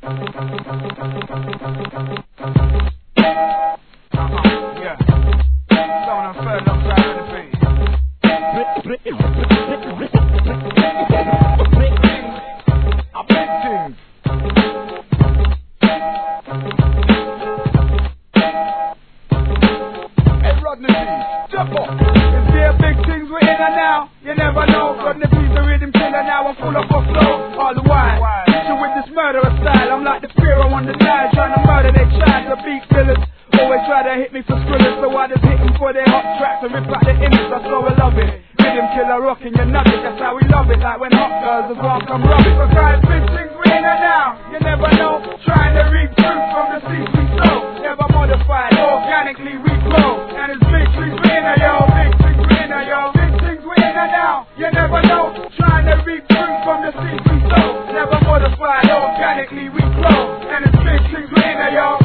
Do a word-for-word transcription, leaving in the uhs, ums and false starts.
Yeah. Someone I'm fed upside of the beat. I big things. Hey Rodney B, jump up. Is there big things we're in and now? You never know. Rodney B's a rhythm killer now. I'm full of a flow. All the while, hit you with this murderer style. I'm like the Pharaoh on the Nile, trying to murder their child. The beat killers always try to hit me for skrillers, so I just hit them for their hot tracks and rip out the image. That's how we love it. Rhythm killer rocking your nugget. That's how we love it. Like when hot girls are wrong, come rub it. So guys, big things we're in and now. You never know. Trying to reap fruit from the seeds we sow. Never modified, organically we grow. And it's big things we're in and yo. Big things we're in and yo. Big things we're in and now. You never know. Trying to reap fruit from the seeds we sow. Never modified, organically we grow. And it's big things we're in and yo.